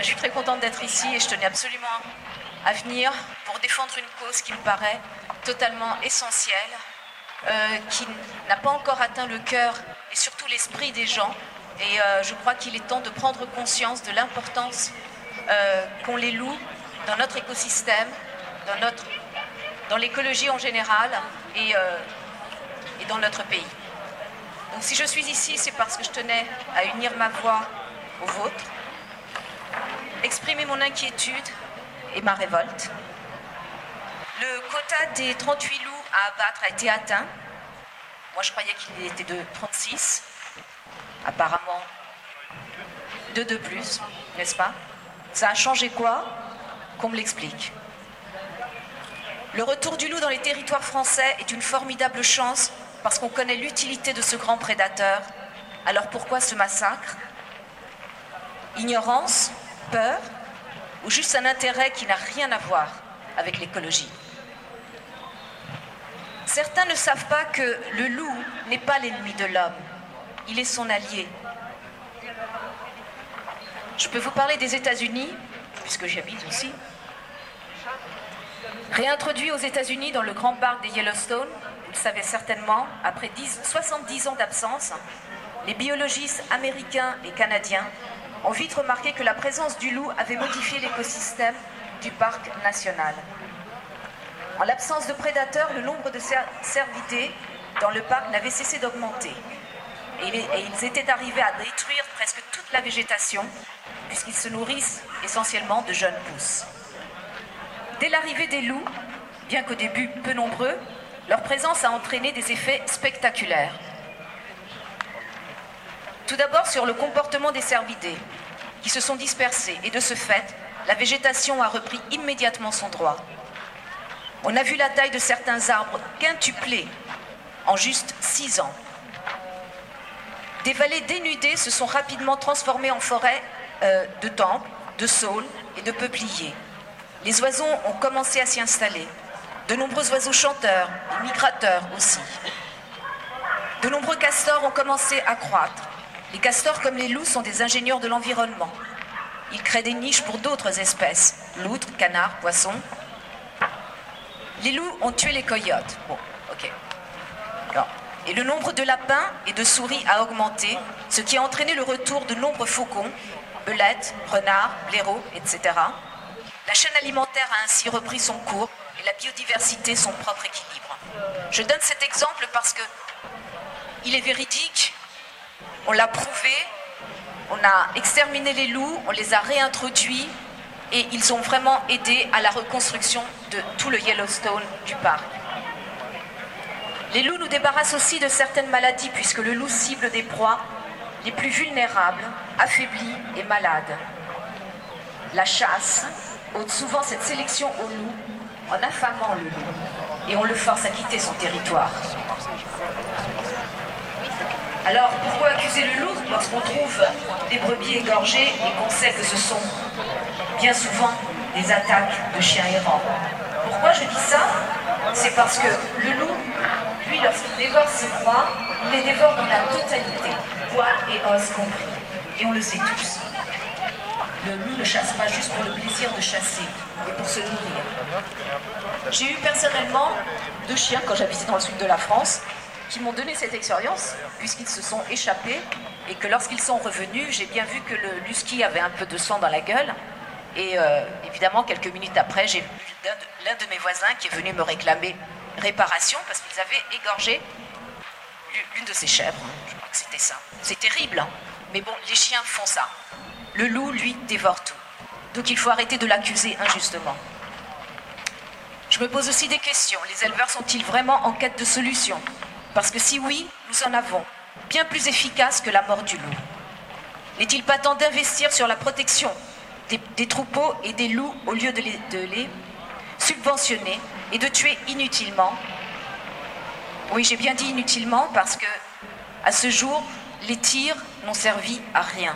je suis très contente d'être ici et je tenais absolument à venir pour défendre une cause qui me paraît totalement essentielle, qui n'a pas encore atteint le cœur et surtout l'esprit des gens. Et je crois qu'il est temps de prendre conscience de l'importance qu'ont les loups dans notre écosystème, dans l'écologie en général et dans notre pays. Donc si je suis ici, c'est parce que je tenais à unir ma voix aux vôtres, exprimer mon inquiétude et ma révolte. Le quota des 38 loups à abattre a été atteint. Moi, je croyais qu'il était de 36. Apparemment, 2 de plus, n'est-ce pas? Ça a changé quoi? Qu'on me l'explique. Le retour du loup dans les territoires français est une formidable chance parce qu'on connaît l'utilité de ce grand prédateur. Alors pourquoi ce massacre? Ignorance, peur ou juste un intérêt qui n'a rien à voir avec l'écologie? Certains ne savent pas que le loup n'est pas l'ennemi de l'homme, il est son allié. Je peux vous parler des États-Unis, puisque j'y habite aussi. Réintroduit aux États-Unis dans le grand parc des Yellowstone, vous le savez certainement, après 70 ans d'absence, les biologistes américains et canadiens ont vite remarqué que la présence du loup avait modifié l'écosystème du parc national. En l'absence de prédateurs, le nombre de cervidés dans le parc n'avait cessé d'augmenter. Et ils étaient arrivés à détruire presque toute la végétation, puisqu'ils se nourrissent essentiellement de jeunes pousses. Dès l'arrivée des loups, bien qu'au début peu nombreux, leur présence a entraîné des effets spectaculaires. Tout d'abord sur le comportement des cervidés, qui se sont dispersés, et de ce fait, la végétation a repris immédiatement son droit. On a vu la taille de certains arbres quintupler en juste 6 ans. Des vallées dénudées se sont rapidement transformées en forêts de temples, de saules et de peupliers. Les oiseaux ont commencé à s'y installer. De nombreux oiseaux chanteurs et migrateurs aussi. De nombreux castors ont commencé à croître. Les castors comme les loups sont des ingénieurs de l'environnement. Ils créent des niches pour d'autres espèces, loutres, canards, poissons. Les loups ont tué les coyotes. Bon, ok. Alors, et le nombre de lapins et de souris a augmenté, ce qui a entraîné le retour de nombreux faucons, belettes, renards, blaireaux, etc. La chaîne alimentaire a ainsi repris son cours et la biodiversité son propre équilibre. Je donne cet exemple parce que il est véridique, on l'a prouvé, on a exterminé les loups, on les a réintroduits et ils ont vraiment aidé à la reconstruction de tout le Yellowstone du parc. Les ôux nous débarrassent aussi de certaines maladies puisque le loup cible des proies les plus vulnérables, affaiblies et malades. La chasse ôte souvent cette sélection au loup en affamant le loup et on le force à quitter son territoire. Alors pourquoi accuser le loup lorsqu'on trouve des brebis égorgées et qu'on sait que ce sont bien souvent des attaques de chiens errants? Pourquoi je dis ça? C'est parce que le loup, lui, lorsqu'il dévore ses proies, il les dévore dans la totalité, poils et os compris. Et on le sait tous. Le loup ne chasse pas juste pour le plaisir de chasser, mais pour se nourrir. J'ai eu personnellement 2 chiens quand j'habitais dans le sud de la France qui m'ont donné cette expérience puisqu'ils se sont échappés et que lorsqu'ils sont revenus, j'ai bien vu que le husky avait un peu de sang dans la gueule. Et évidemment, quelques minutes après, j'ai vu l'un de mes voisins qui est venu me réclamer réparation parce qu'ils avaient égorgé l'une de ses chèvres. Je crois que c'était ça. C'est terrible, hein, mais bon, les chiens font ça. Le loup, lui, dévore tout. Donc il faut arrêter de l'accuser injustement. Je me pose aussi des questions. Les éleveurs sont-ils vraiment en quête de solutions? Parce que si oui, nous en avons. Bien plus efficace que la mort du loup. N'est-il pas temps d'investir sur la protection des troupeaux et des loups au lieu de les subventionner et de tuer inutilement? Oui, j'ai bien dit inutilement parce que, à ce jour, les tirs n'ont servi à rien.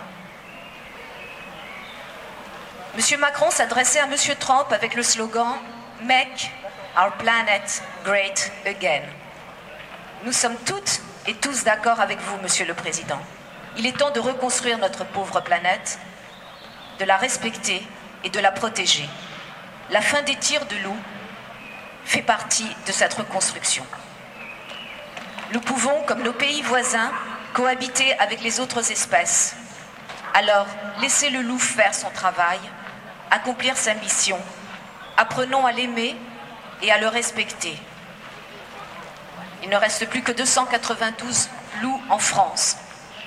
M. Macron s'adressait à M. Trump avec le slogan « Make our planet great again ». Nous sommes toutes et tous d'accord avec vous, Monsieur le Président. Il est temps de reconstruire notre pauvre planète. de la respecter et de la protéger. La fin des tirs de loups fait partie de cette reconstruction. Nous pouvons, comme nos pays voisins, cohabiter avec les autres espèces. Alors, laissez le loup faire son travail, accomplir sa mission. Apprenons à l'aimer et à le respecter. Il ne reste plus que 292 loups en France.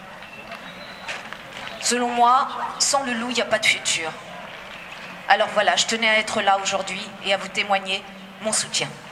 Selon moi, sans le loup, il n'y a pas de futur. Alors voilà, je tenais à être là aujourd'hui et à vous témoigner mon soutien.